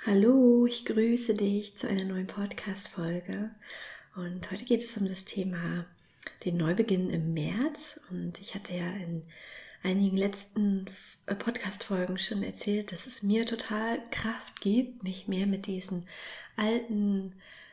Hallo, ich grüße dich zu einer neuen Podcast-Folge und heute geht es um das Thema den Neubeginn im März und ich hatte ja in einigen letzten Podcast-Folgen schon erzählt, dass es mir total Kraft gibt, mich mehr mit diesen alten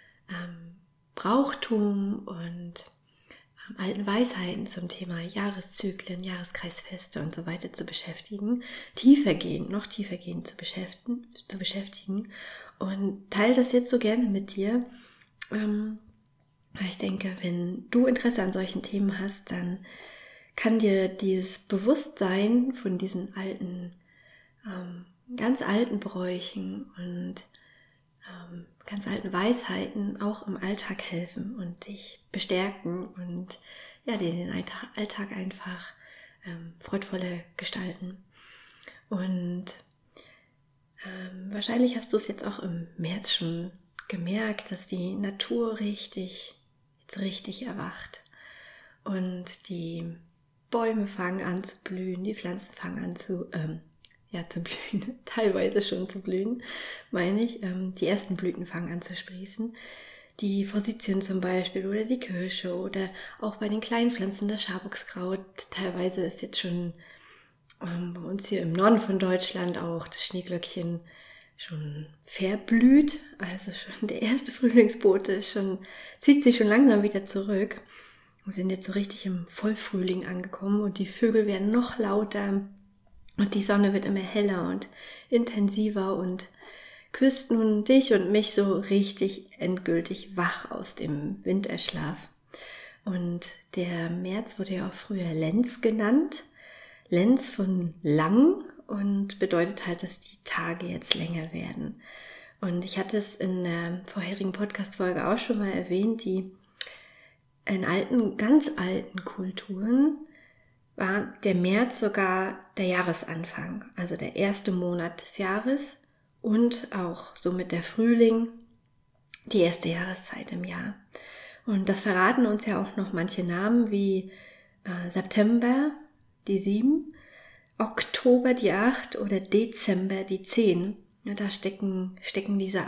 Brauchtum und alten Weisheiten zum Thema Jahreszyklen, Jahreskreisfeste und so weiter zu beschäftigen, noch tiefergehend zu beschäftigen und teile das jetzt so gerne mit dir, weil ich denke, wenn du Interesse an solchen Themen hast, dann kann dir dieses Bewusstsein von diesen alten, ganz alten Bräuchen und ganz alten Weisheiten auch im Alltag helfen und dich bestärken und ja, dir den Alltag einfach freudvoller gestalten. Und wahrscheinlich hast du es jetzt auch im März schon gemerkt, dass die Natur jetzt richtig erwacht und die Bäume fangen an zu blühen, die Pflanzen fangen an zu blühen, teilweise schon zu blühen, meine ich. Die ersten Blüten fangen an zu sprießen. Die Forsythien zum Beispiel oder die Kirsche oder auch bei den kleinen Pflanzen das Schabuchskraut. Teilweise ist jetzt schon bei uns hier im Norden von Deutschland auch das Schneeglöckchen schon verblüht. Also schon der erste Frühlingsbote zieht sich schon langsam wieder zurück. Wir sind jetzt so richtig im Vollfrühling angekommen und die Vögel werden noch lauter. Und die Sonne wird immer heller und intensiver und küsst nun dich und mich so richtig endgültig wach aus dem Winterschlaf. Und der März wurde ja auch früher Lenz genannt. Lenz von lang und bedeutet halt, dass die Tage jetzt länger werden. Und ich hatte es in der vorherigen Podcast-Folge auch schon mal erwähnt, in ganz alten Kulturen war der März sogar der Jahresanfang, also der erste Monat des Jahres und auch somit der Frühling, die erste Jahreszeit im Jahr. Und das verraten uns ja auch noch manche Namen wie September, die 7, Oktober, die 8 oder Dezember, die 10. Ja, da stecken diese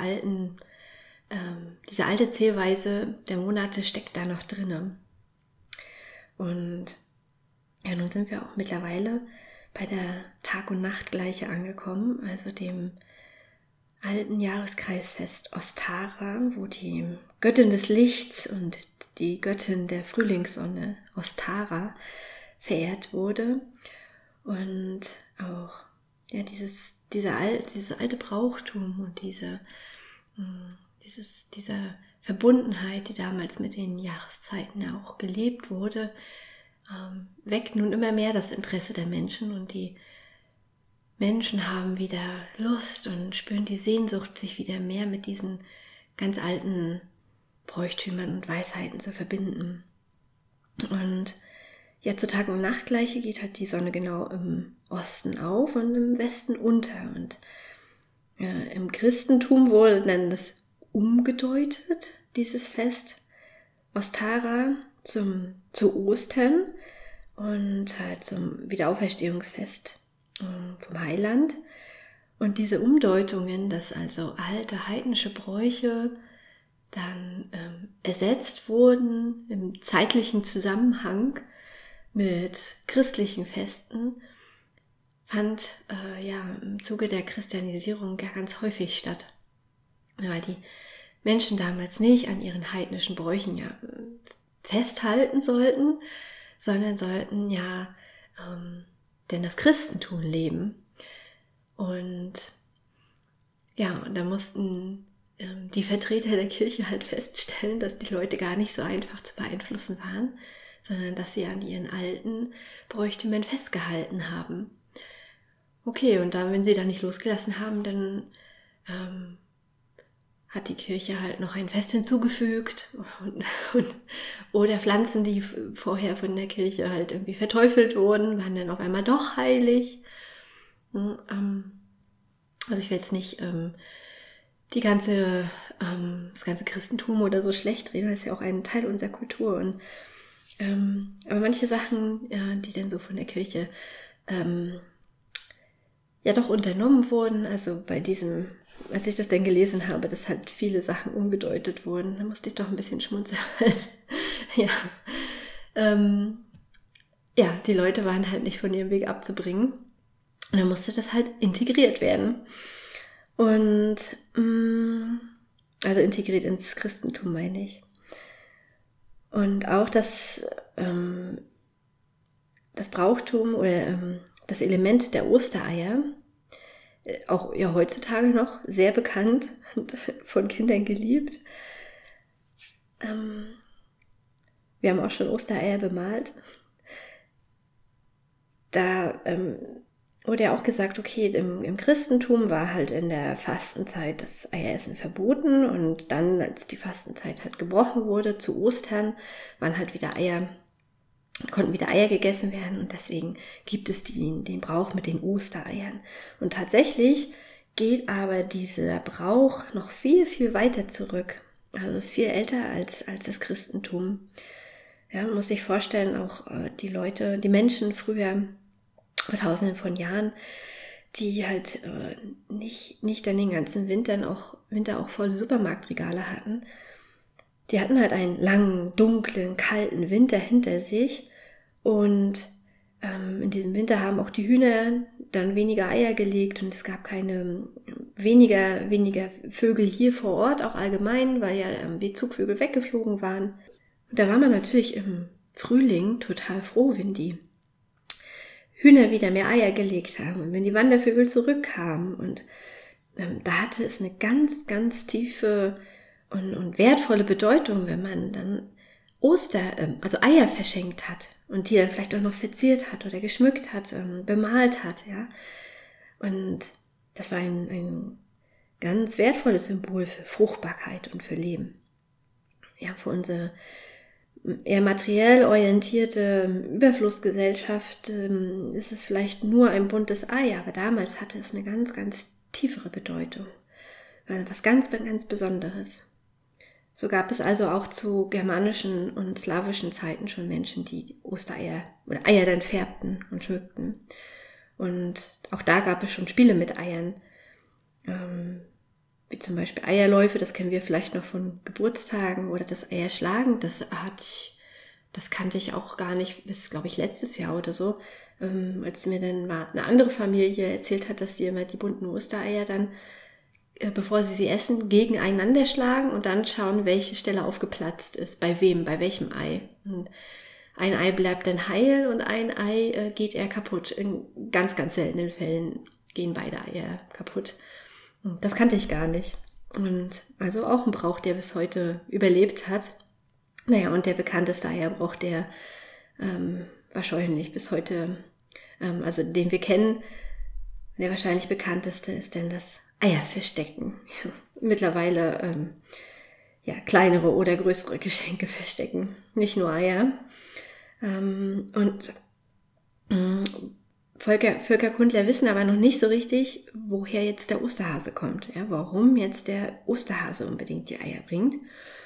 alte Zählweise der Monate steckt da noch drinne. Und ja, nun sind wir auch mittlerweile bei der Tag- und Nachtgleiche angekommen, also dem alten Jahreskreisfest Ostara, wo die Göttin des Lichts und die Göttin der Frühlingssonne Ostara verehrt wurde. Und auch ja, dieses alte Brauchtum und diese Verbundenheit, die damals mit den Jahreszeiten auch gelebt wurde, weckt nun immer mehr das Interesse der Menschen und die Menschen haben wieder Lust und spüren die Sehnsucht, sich wieder mehr mit diesen ganz alten Bräuchtümern und Weisheiten zu verbinden. Und ja, zur Tag- und Nachtgleiche geht halt die Sonne genau im Osten auf und im Westen unter. Und im Christentum wurde dann das umgedeutet, dieses Fest Ostara zu Ostern und halt zum Wiederauferstehungsfest vom Heiland. Und diese Umdeutungen, dass also alte heidnische Bräuche dann ersetzt wurden im zeitlichen Zusammenhang mit christlichen Festen, fand im Zuge der Christianisierung ja ganz häufig statt. Weil die Menschen damals nicht an ihren heidnischen Bräuchen festhalten sollten, sondern sollten denn das Christentum leben. Und ja, und da mussten die Vertreter der Kirche halt feststellen, dass die Leute gar nicht so einfach zu beeinflussen waren, sondern dass sie an ihren alten Bräuchtümern festgehalten haben. Okay, und dann, wenn sie da nicht losgelassen haben, dann hat die Kirche halt noch ein Fest hinzugefügt oder Pflanzen, die vorher von der Kirche halt irgendwie verteufelt wurden, waren dann auf einmal doch heilig. Also ich will jetzt nicht das ganze Christentum oder so schlecht reden, das ist ja auch ein Teil unserer Kultur. Aber manche Sachen, die dann so von der Kirche doch unternommen wurden, also bei diesem als ich das dann gelesen habe, dass halt viele Sachen umgedeutet wurden, da musste ich doch ein bisschen schmunzeln. Ja. Ja, die Leute waren halt nicht von ihrem Weg abzubringen. Und dann musste das halt integriert werden. Und also integriert ins Christentum, meine ich. Und auch das Brauchtum oder das Element der Ostereier, auch ja heutzutage noch sehr bekannt und von Kindern geliebt. Wir haben auch schon Ostereier bemalt. Da wurde ja auch gesagt, okay, im Christentum war halt in der Fastenzeit das Eieressen verboten und dann, als die Fastenzeit halt gebrochen wurde, zu Ostern, waren halt wieder konnten wieder Eier gegessen werden und deswegen gibt es den Brauch mit den Ostereiern. Und tatsächlich geht aber dieser Brauch noch viel, viel weiter zurück. Also ist viel älter als das Christentum. Ja, man muss sich vorstellen, auch die Menschen früher, vor tausenden von Jahren, die halt nicht dann den ganzen Winter auch volle Supermarktregale hatten. Die hatten halt einen langen, dunklen, kalten Winter hinter sich und in diesem Winter haben auch die Hühner dann weniger Eier gelegt und es gab weniger Vögel hier vor Ort, auch allgemein, weil ja die Zugvögel weggeflogen waren. Und da war man natürlich im Frühling total froh, wenn die Hühner wieder mehr Eier gelegt haben und wenn die Wandervögel zurückkamen. Und da hatte es eine ganz, ganz tiefe und wertvolle Bedeutung, wenn man dann also Eier verschenkt hat und die dann vielleicht auch noch verziert hat oder geschmückt hat, bemalt hat, ja. Und das war ein ganz wertvolles Symbol für Fruchtbarkeit und für Leben. Ja, für unsere eher materiell orientierte Überflussgesellschaft ist es vielleicht nur ein buntes Ei, aber damals hatte es eine ganz, ganz tiefere Bedeutung. Was ganz, ganz Besonderes. So gab es also auch zu germanischen und slawischen Zeiten schon Menschen, die Ostereier oder Eier dann färbten und schmückten. Und auch da gab es schon Spiele mit Eiern. Wie zum Beispiel Eierläufe, das kennen wir vielleicht noch von Geburtstagen, oder das Eierschlagen, das kannte ich auch gar nicht bis, glaube ich, letztes Jahr oder so, als mir dann mal eine andere Familie erzählt hat, dass die immer die bunten Ostereier dann, bevor sie essen, gegeneinander schlagen und dann schauen, welche Stelle aufgeplatzt ist, bei wem, bei welchem Ei. Und ein Ei bleibt dann heil und ein Ei geht eher kaputt. In ganz, ganz seltenen Fällen gehen beide Eier kaputt. Das kannte ich gar nicht. Und also auch ein Brauch, der bis heute überlebt hat. Naja, und der bekannteste Eierbrauch, der wahrscheinlich bis heute, also den wir kennen, der wahrscheinlich bekannteste ist denn das Eierverstecken. Mittlerweile kleinere oder größere Geschenke verstecken, nicht nur Eier. Völkerkundler wissen aber noch nicht so richtig, woher jetzt der Osterhase kommt. Ja, warum jetzt der Osterhase unbedingt die Eier bringt.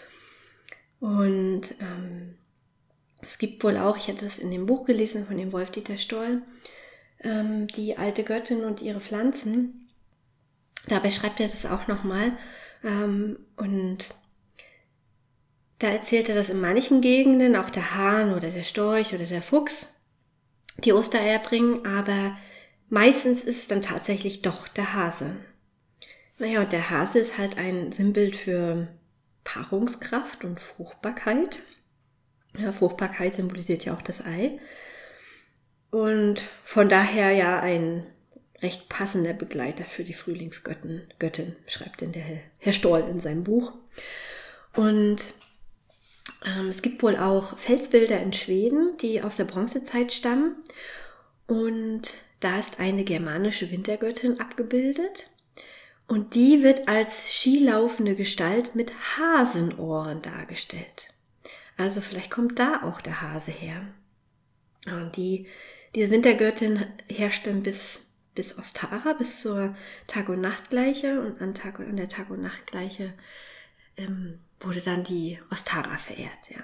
Und es gibt wohl auch, ich hatte das in dem Buch gelesen von dem Wolf-Dieter Stoll, die alte Göttin und ihre Pflanzen. Dabei schreibt er das auch nochmal. Und da erzählt er, dass in manchen Gegenden auch der Hahn oder der Storch oder der Fuchs die Ostereier bringen, aber meistens ist es dann tatsächlich doch der Hase. Naja, und der Hase ist halt ein Sinnbild für Paarungskraft und Fruchtbarkeit. Ja, Fruchtbarkeit symbolisiert ja auch das Ei. Und von daher ja ein recht passender Begleiter für die Frühlingsgöttin, schreibt denn der Herr Stoll in seinem Buch. Und es gibt wohl auch Felsbilder in Schweden, die aus der Bronzezeit stammen. Und da ist eine germanische Wintergöttin abgebildet. Und die wird als skilaufende Gestalt mit Hasenohren dargestellt. Also vielleicht kommt da auch der Hase her. Und diese Wintergöttin herrscht dann bis Ostara, bis zur Tag- und Nachtgleiche. Und an der Tag- und Nachtgleiche wurde dann die Ostara verehrt. Ja.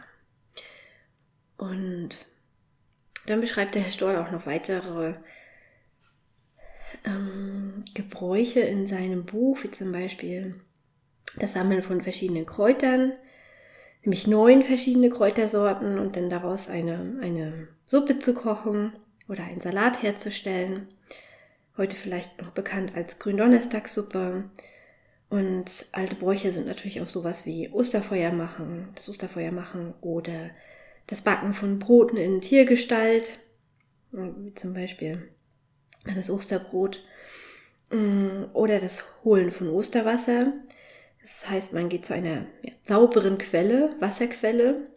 Und dann beschreibt der Herr Stoll auch noch weitere Gebräuche in seinem Buch, wie zum Beispiel das Sammeln von verschiedenen Kräutern, nämlich 9 verschiedene Kräutersorten und dann daraus eine Suppe zu kochen oder einen Salat herzustellen. Heute vielleicht noch bekannt als Gründonnerstagssuppe. Und alte Bräuche sind natürlich auch sowas wie Osterfeuer machen oder das Backen von Broten in Tiergestalt, wie zum Beispiel das Osterbrot oder das Holen von Osterwasser. Das heißt, man geht zu einer sauberen Quelle, Wasserquelle,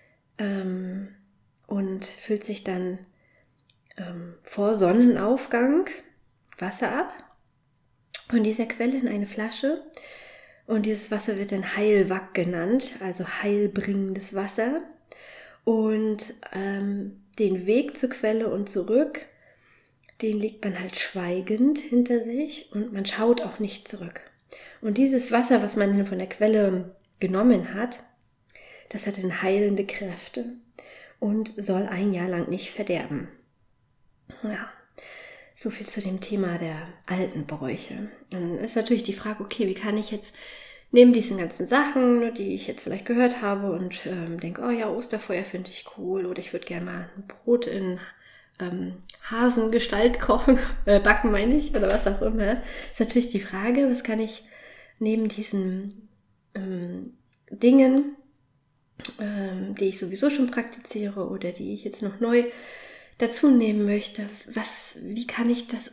und füllt sich dann vor Sonnenaufgang Wasser ab von dieser Quelle in eine Flasche. Und dieses Wasser wird dann Heilwak genannt, also heilbringendes Wasser. Und den Weg zur Quelle und zurück, den legt man halt schweigend hinter sich und man schaut auch nicht zurück. Und dieses Wasser, was man von der Quelle genommen hat, das hat dann heilende Kräfte und soll ein Jahr lang nicht verderben. Ja, so viel zu dem Thema der alten Bräuche. Dann ist natürlich die Frage, okay, wie kann ich jetzt neben diesen ganzen Sachen, die ich jetzt vielleicht gehört habe und denke, oh ja, Osterfeuer finde ich cool oder ich würde gerne mal ein Brot in Hasengestalt backen meine ich, oder was auch immer, ist natürlich die Frage, was kann ich neben diesen Dingen, die ich sowieso schon praktiziere oder die ich jetzt noch neu dazu nehmen möchte, wie kann ich das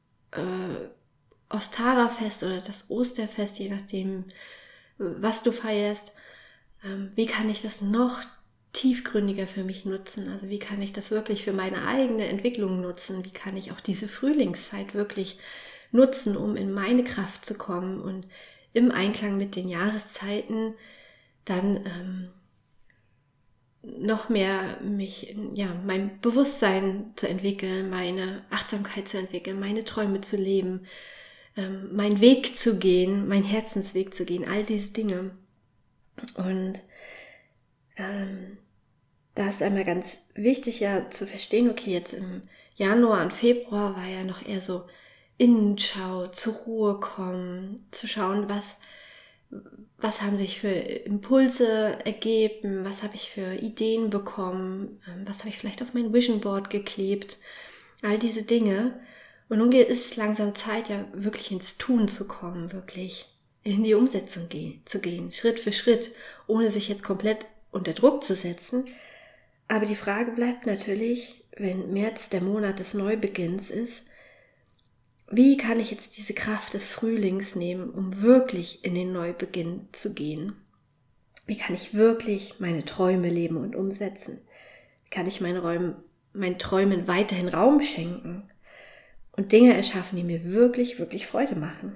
Ostara-Fest oder das Osterfest, je nachdem, was du feierst, wie kann ich das noch tiefgründiger für mich nutzen? Also wie kann ich das wirklich für meine eigene Entwicklung nutzen? Wie kann ich auch diese Frühlingszeit wirklich nutzen, um in meine Kraft zu kommen und im Einklang mit den Jahreszeiten dann noch mehr mein Bewusstsein zu entwickeln, meine Achtsamkeit zu entwickeln, meine Träume zu leben, meinen Weg zu gehen, meinen Herzensweg zu gehen, all diese Dinge. Und da ist einmal ganz wichtig ja zu verstehen, okay, jetzt im Januar und Februar war ja noch eher so Innenschau, zur Ruhe kommen, zu schauen, was haben sich für Impulse ergeben, was habe ich für Ideen bekommen, was habe ich vielleicht auf mein Vision Board geklebt, all diese Dinge. Und nun ist es langsam Zeit, ja wirklich ins Tun zu kommen, wirklich in die Umsetzung zu gehen, Schritt für Schritt, ohne sich jetzt komplett unter Druck zu setzen. Aber die Frage bleibt natürlich, wenn März der Monat des Neubeginns ist, wie kann ich jetzt diese Kraft des Frühlings nehmen, um wirklich in den Neubeginn zu gehen? Wie kann ich wirklich meine Träume leben und umsetzen? Wie kann ich meinen Träumen weiterhin Raum schenken und Dinge erschaffen, die mir wirklich, wirklich Freude machen?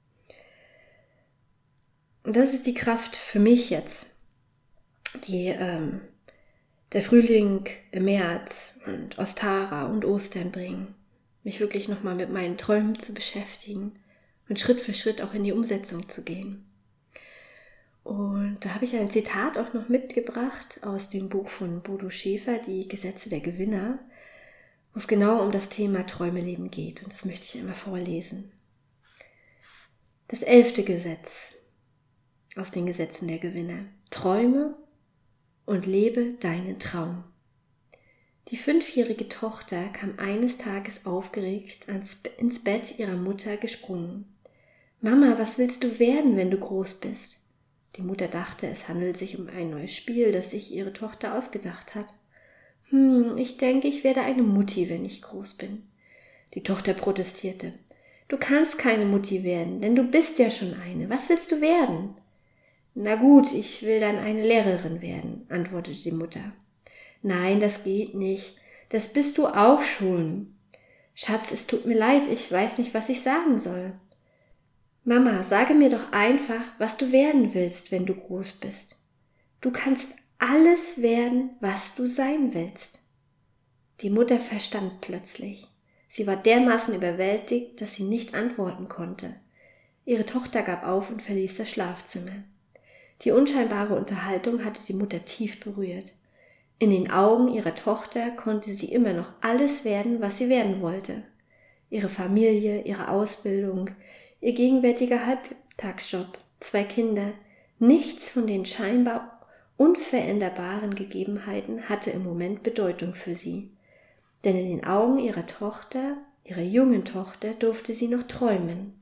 Und das ist die Kraft für mich jetzt, die der Frühling im März und Ostara und Ostern bringen. Mich wirklich nochmal mit meinen Träumen zu beschäftigen und Schritt für Schritt auch in die Umsetzung zu gehen. Und da habe ich ein Zitat auch noch mitgebracht aus dem Buch von Bodo Schäfer, Die Gesetze der Gewinner, wo es genau um das Thema Träume leben geht. Und das möchte ich einmal vorlesen. Das 11. Gesetz aus den Gesetzen der Gewinner. Träume und lebe deinen Traum. Die 5-jährige Tochter kam eines Tages aufgeregt ins Bett ihrer Mutter gesprungen. »Mama, was willst du werden, wenn du groß bist?« Die Mutter dachte, es handelt sich um ein neues Spiel, das sich ihre Tochter ausgedacht hat. Ich denke, ich werde eine Mutti, wenn ich groß bin.« Die Tochter protestierte. »Du kannst keine Mutti werden, denn du bist ja schon eine. Was willst du werden?« »Na gut, ich will dann eine Lehrerin werden«, antwortete die Mutter. »Nein, das geht nicht. Das bist du auch schon.« »Schatz, es tut mir leid, ich weiß nicht, was ich sagen soll.« »Mama, sage mir doch einfach, was du werden willst, wenn du groß bist. Du kannst alles werden, was du sein willst.« Die Mutter verstand plötzlich. Sie war dermaßen überwältigt, dass sie nicht antworten konnte. Ihre Tochter gab auf und verließ das Schlafzimmer. Die unscheinbare Unterhaltung hatte die Mutter tief berührt. In den Augen ihrer Tochter konnte sie immer noch alles werden, was sie werden wollte. ihre Familie, ihre Ausbildung, ihr gegenwärtiger Halbtagsjob, 2 Kinder, nichts von den scheinbar unveränderbaren Gegebenheiten hatte im Moment Bedeutung für sie. Denn in den Augen ihrer Tochter, ihrer jungen Tochter, durfte sie noch träumen.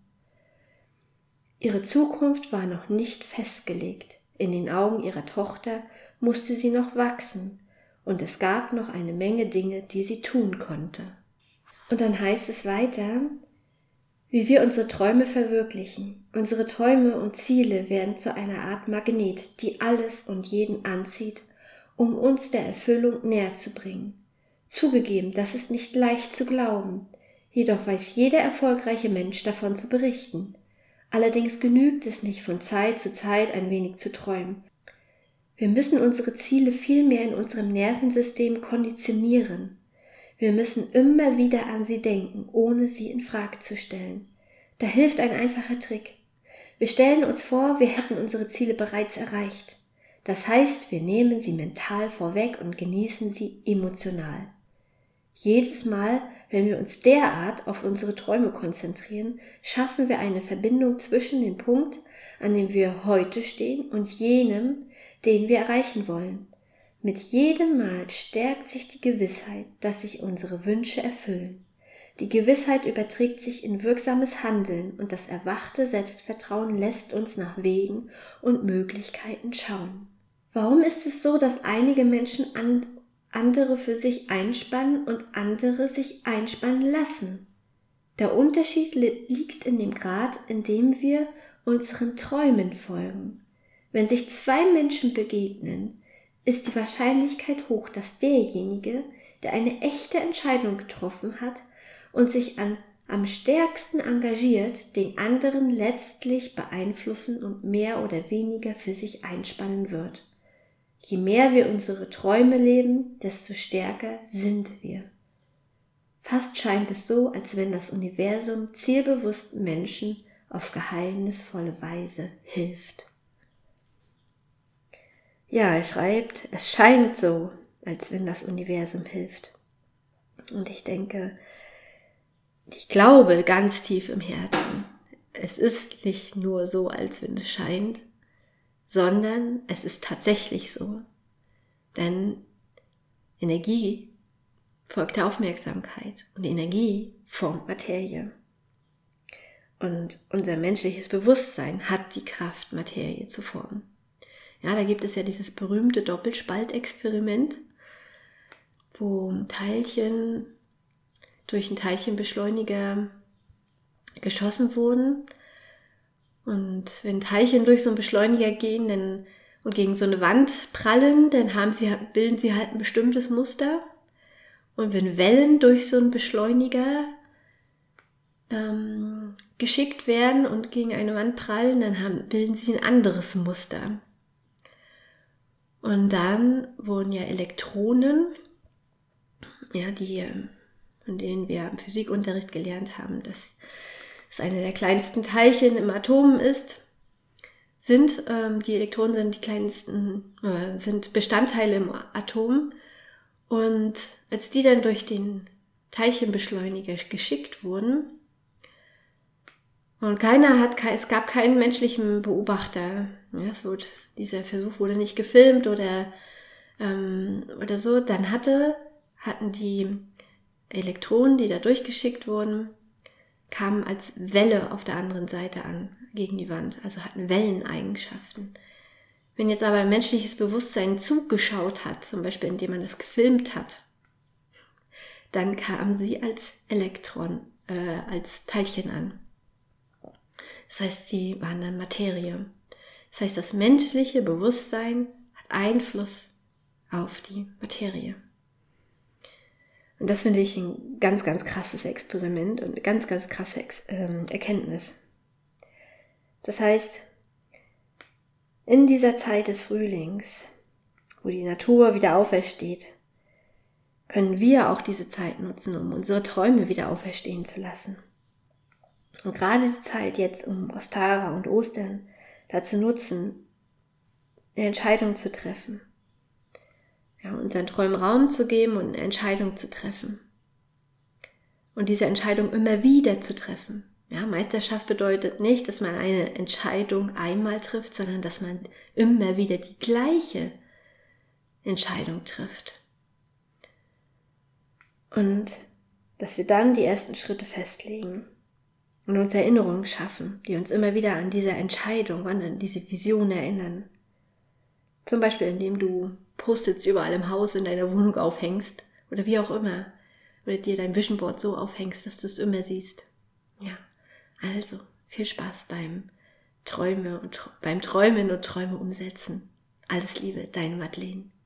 Ihre Zukunft war noch nicht festgelegt. In den Augen ihrer Tochter musste sie noch wachsen und es gab noch eine Menge Dinge, die sie tun konnte. Und dann heißt es weiter, wie wir unsere Träume verwirklichen. Unsere Träume und Ziele werden zu einer Art Magnet, die alles und jeden anzieht, um uns der Erfüllung näher zu bringen. Zugegeben, das ist nicht leicht zu glauben, jedoch weiß jeder erfolgreiche Mensch davon zu berichten. Allerdings genügt es nicht, von Zeit zu Zeit ein wenig zu träumen. Wir müssen unsere Ziele vielmehr in unserem Nervensystem konditionieren. Wir müssen immer wieder an sie denken, ohne sie in Frage zu stellen. Da hilft ein einfacher Trick. Wir stellen uns vor, wir hätten unsere Ziele bereits erreicht. Das heißt, wir nehmen sie mental vorweg und genießen sie emotional. Jedes Mal, wenn wir uns derart auf unsere Träume konzentrieren, schaffen wir eine Verbindung zwischen dem Punkt, an dem wir heute stehen, und jenem, den wir erreichen wollen. Mit jedem Mal stärkt sich die Gewissheit, dass sich unsere Wünsche erfüllen. Die Gewissheit überträgt sich in wirksames Handeln und das erwachte Selbstvertrauen lässt uns nach Wegen und Möglichkeiten schauen. Warum ist es so, dass einige Menschen andere für sich einspannen und andere sich einspannen lassen? Der Unterschied liegt in dem Grad, in dem wir unseren Träumen folgen. Wenn sich 2 Menschen begegnen, ist die Wahrscheinlichkeit hoch, dass derjenige, der eine echte Entscheidung getroffen hat und sich am stärksten engagiert, den anderen letztlich beeinflussen und mehr oder weniger für sich einspannen wird. Je mehr wir unsere Träume leben, desto stärker sind wir. Fast scheint es so, als wenn das Universum zielbewussten Menschen auf geheimnisvolle Weise hilft. Ja, er schreibt, es scheint so, als wenn das Universum hilft. Und ich denke, ich glaube ganz tief im Herzen, es ist nicht nur so, als wenn es scheint, sondern es ist tatsächlich so. Denn Energie folgt der Aufmerksamkeit und Energie formt Materie. Und unser menschliches Bewusstsein hat die Kraft, Materie zu formen. Ja, da gibt es ja dieses berühmte Doppelspaltexperiment, wo Teilchen durch einen Teilchenbeschleuniger geschossen wurden. Und wenn Teilchen durch so einen Beschleuniger gehen und gegen so eine Wand prallen, dann bilden sie halt ein bestimmtes Muster. Und wenn Wellen durch so einen Beschleuniger geschickt werden und gegen eine Wand prallen, dann bilden sie ein anderes Muster. Und dann wurden ja Elektronen, ja, von denen wir im Physikunterricht gelernt haben, dass es eine der kleinsten Teilchen im Atom ist, die Elektronen sind die kleinsten, sind Bestandteile im Atom. Und als die dann durch den Teilchenbeschleuniger geschickt wurden, und es gab keinen menschlichen Beobachter, ja, dieser Versuch wurde nicht gefilmt oder so, dann hatten die Elektronen, die da durchgeschickt wurden, kamen als Welle auf der anderen Seite an, gegen die Wand, also hatten Welleneigenschaften. Wenn jetzt aber menschliches Bewusstsein zugeschaut hat, zum Beispiel indem man es gefilmt hat, dann kamen sie als als Teilchen an. Das heißt, sie waren dann Materie. Das heißt, das menschliche Bewusstsein hat Einfluss auf die Materie. Und das finde ich ein ganz, ganz krasses Experiment und eine ganz, ganz krasse Erkenntnis. Das heißt, in dieser Zeit des Frühlings, wo die Natur wieder aufersteht, können wir auch diese Zeit nutzen, um unsere Träume wieder auferstehen zu lassen. Und gerade die Zeit jetzt um Ostara und Ostern dazu nutzen, eine Entscheidung zu treffen. Ja, unseren Träumen Raum zu geben und eine Entscheidung zu treffen. Und diese Entscheidung immer wieder zu treffen. Ja, Meisterschaft bedeutet nicht, dass man eine Entscheidung einmal trifft, sondern dass man immer wieder die gleiche Entscheidung trifft. Und dass wir dann die ersten Schritte festlegen und uns Erinnerungen schaffen, die uns immer wieder an diese Entscheidung, an diese Vision erinnern. Zum Beispiel, indem du Post-its überall im Haus, in deiner Wohnung aufhängst oder wie auch immer. Oder dir dein Vision Board so aufhängst, dass du es immer siehst. Ja, also viel Spaß beim Träumen und Träume umsetzen. Alles Liebe, deine Madeleine.